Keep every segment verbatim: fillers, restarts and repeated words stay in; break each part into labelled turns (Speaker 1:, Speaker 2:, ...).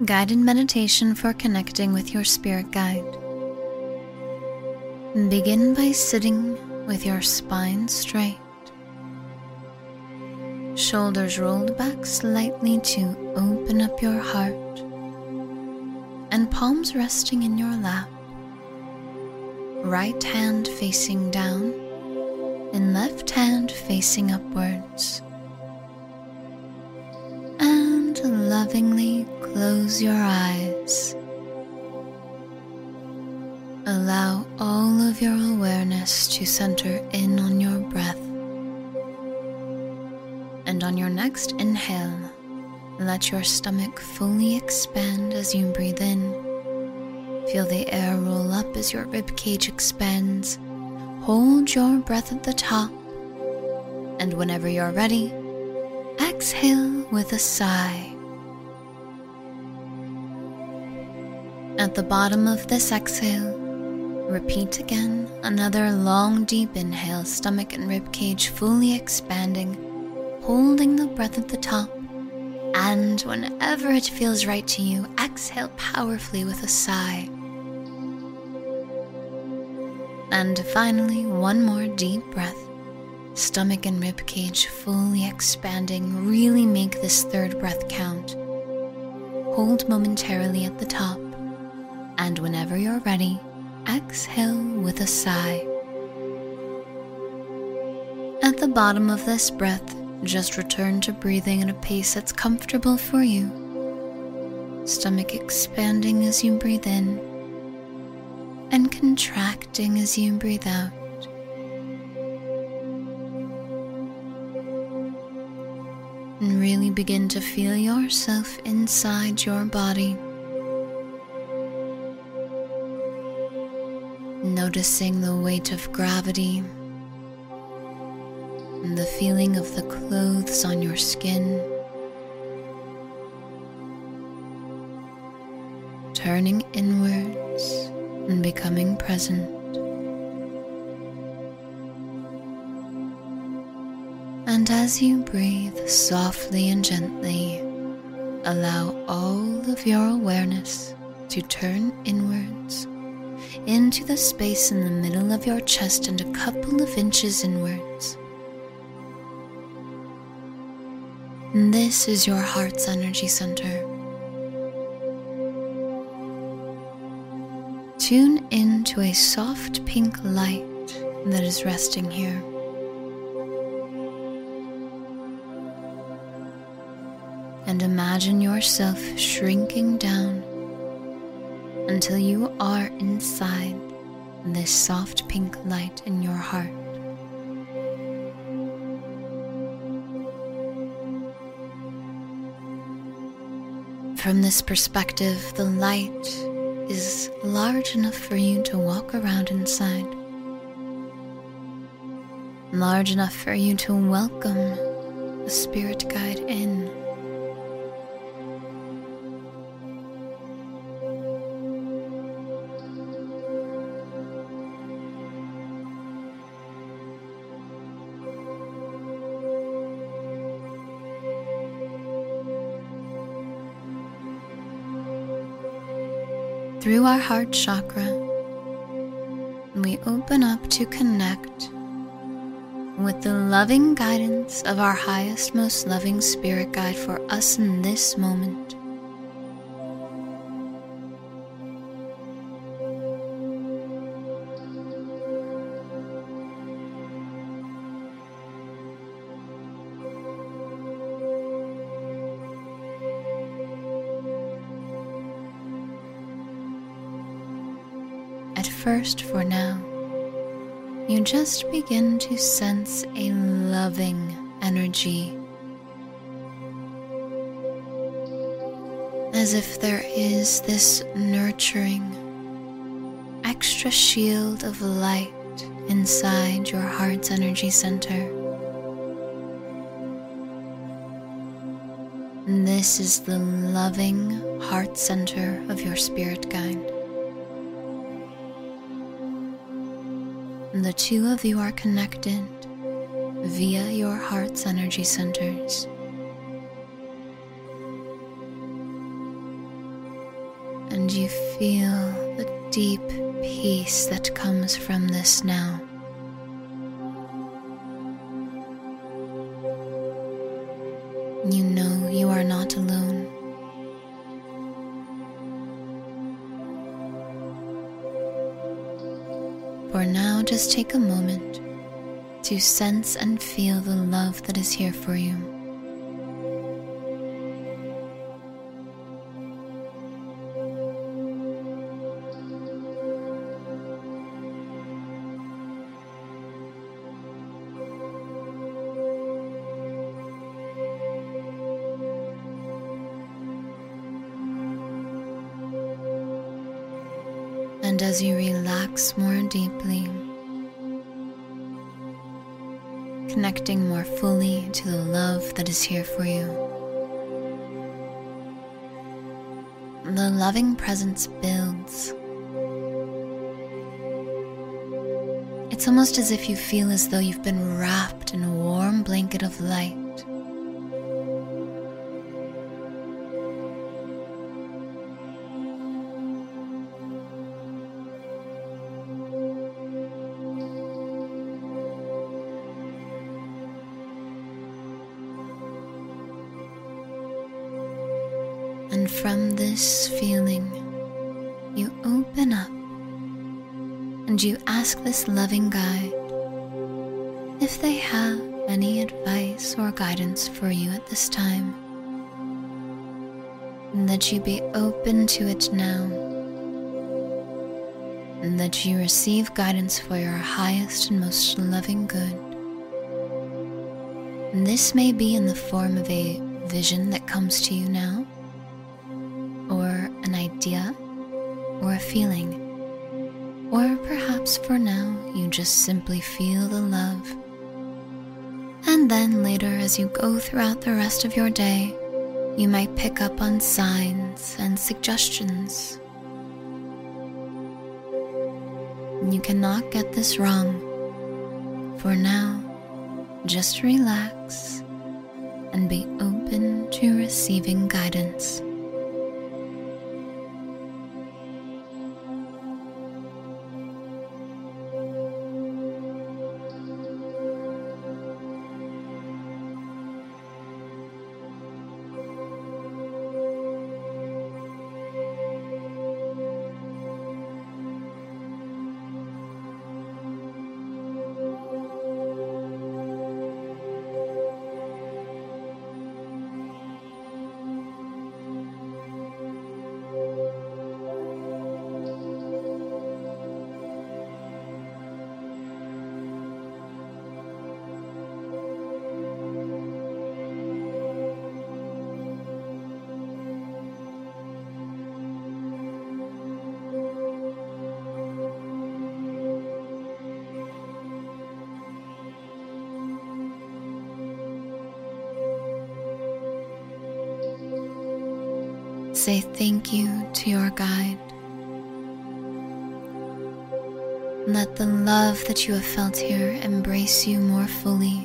Speaker 1: guided meditation for connecting with your spirit guide. Begin by sitting with your spine straight, shoulders rolled back slightly to open up your heart, and palms resting in your lap, right hand facing down and left hand facing upwards. And lovingly close your eyes. Allow all of your awareness to center in on your breath. And on your next inhale, let your stomach fully expand as you breathe in. Feel the air roll up as your ribcage expands. Hold your breath at the top, and whenever you're ready, exhale with a sigh. At the bottom of this exhale, repeat again another long deep inhale, stomach and ribcage fully expanding, holding the breath at the top, and whenever it feels right to you, exhale powerfully with a sigh. And finally, one more deep breath, stomach and ribcage fully expanding. Really make this third breath count. Hold momentarily at the top, and whenever you're ready, exhale with a sigh. At the bottom of this breath, just return to breathing at a pace that's comfortable for you. Stomach expanding as you breathe in, and contracting as you breathe out. And really begin to feel yourself inside your body. Noticing the weight of gravity and the feeling of the clothes on your skin. Turning inwards and becoming present. And as you breathe softly and gently, allow all of your awareness to turn inwards into the space in the middle of your chest and a couple of inches inwards. And this is your heart's energy center. Tune into a soft pink light that is resting here. And imagine yourself shrinking down until you are inside this soft pink light in your heart. From this perspective, the light is large enough for you to walk around inside. Large enough for you to welcome the spirit guide in. Through our heart chakra, we open up to connect with the loving guidance of our highest, most loving spirit guide for us in this moment. At first, for now, you just begin to sense a loving energy, as if there is this nurturing, extra shield of light inside your heart's energy center. And this is the loving heart center of your spirit guide. And the two of you are connected via your heart's energy centers. and you feel the deep peace that comes from this now. You know you are not alone. For now, just take a moment to sense and feel the love that is here for you. And as you relax more deeply, connecting more fully to the love that is here for you, the loving presence builds. It's almost as if you feel as though you've been wrapped in a warm blanket of light. And from this feeling, you open up and you ask this loving guide if they have any advice or guidance for you at this time, and that you be open to it now, and that you receive guidance for your highest and most loving good. And this may be in the form of a vision that comes to you now, or an idea, or a feeling, or perhaps for now you just simply feel the love. And then later, as you go throughout the rest of your day, you might pick up on signs and suggestions. You cannot get this wrong. For now, just relax and be open to receiving guidance. Say thank you to your guide. Let the love that you have felt here embrace you more fully.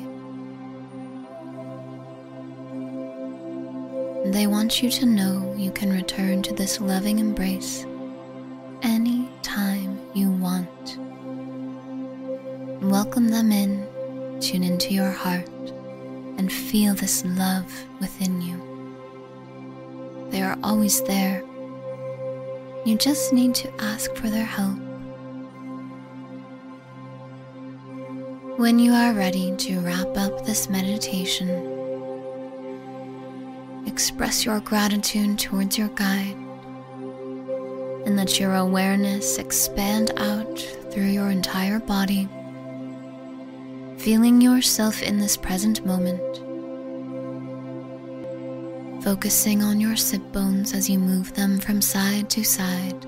Speaker 1: They want you to know you can return to this loving embrace any time you want. Welcome them in, tune into your heart, and feel this love within you. They are always there. You just need to ask for their help. When you are ready to wrap up this meditation, express your gratitude towards your guide and let your awareness expand out through your entire body, feeling yourself in this present moment. Focusing on your sit bones as you move them from side to side,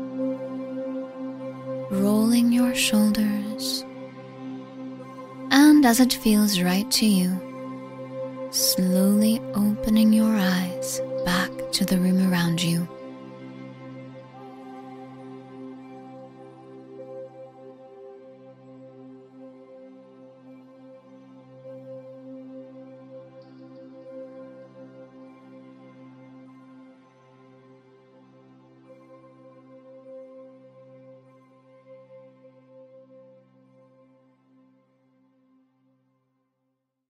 Speaker 1: rolling your shoulders, and as it feels right to you, slowly opening your eyes back to the room around you.